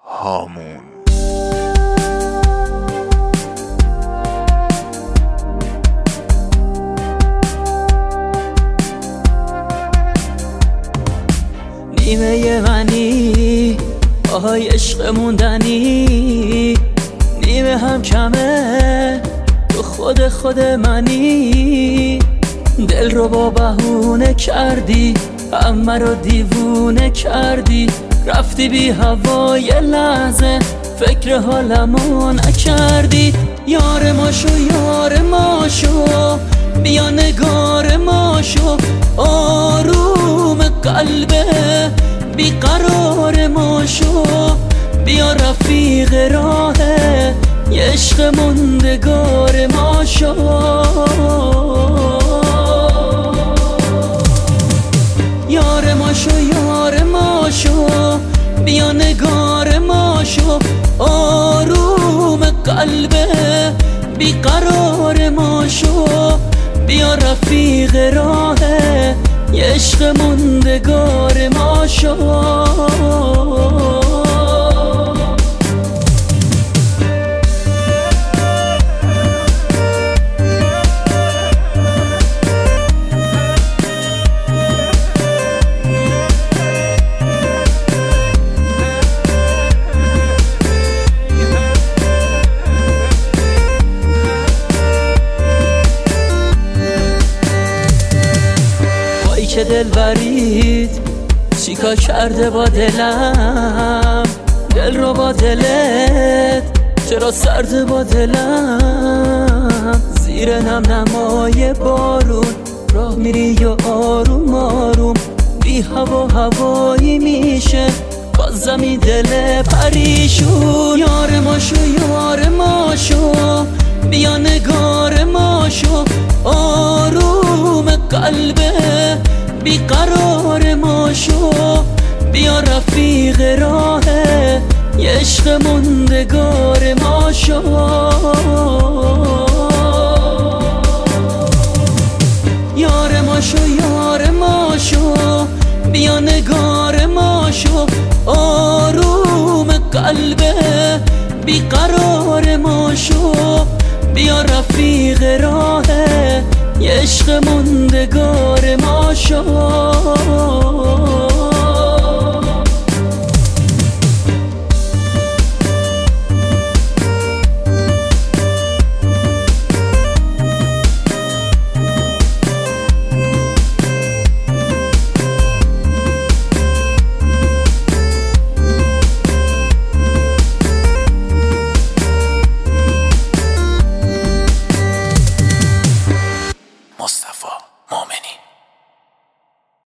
هامون. نیمه منی آهای عشق موندنی، نیمه هم کمه تو خود منی. دل رو با بهونه کردی، همه رو دیوونه کردی، رفتی بی هوای لحظه فکر حالمو نکردی. یار ما شو بیا نگار ما شو، آروم قلبه بیقرار ما شو، بیا رفیق راه یه عشق موندگار ما شو. یار ما شو بیا نگار ما شو، آروم قلبه بیقرار ما شو، بیا رفیق راه یه عشق موندگار ما شو. که دل برید چیکار کرده با دلم، دل رو با دلت چرا سرده با دلم. زیر نم نمای بارون راه میری یا آروم آروم، بی هوایی میشه باز زمین دل پریشون. یار ما شو بیا نگار ما شو، آروم قلبه بیقرار ما شو، بیا رفیق راه یه عشق موندگار ما شو. یار ما شو بیا نگار ما شو، آروم قلبه بیقرار ما شو، بیا رفیق راه یه عشق موندگار ما شو. مصطفی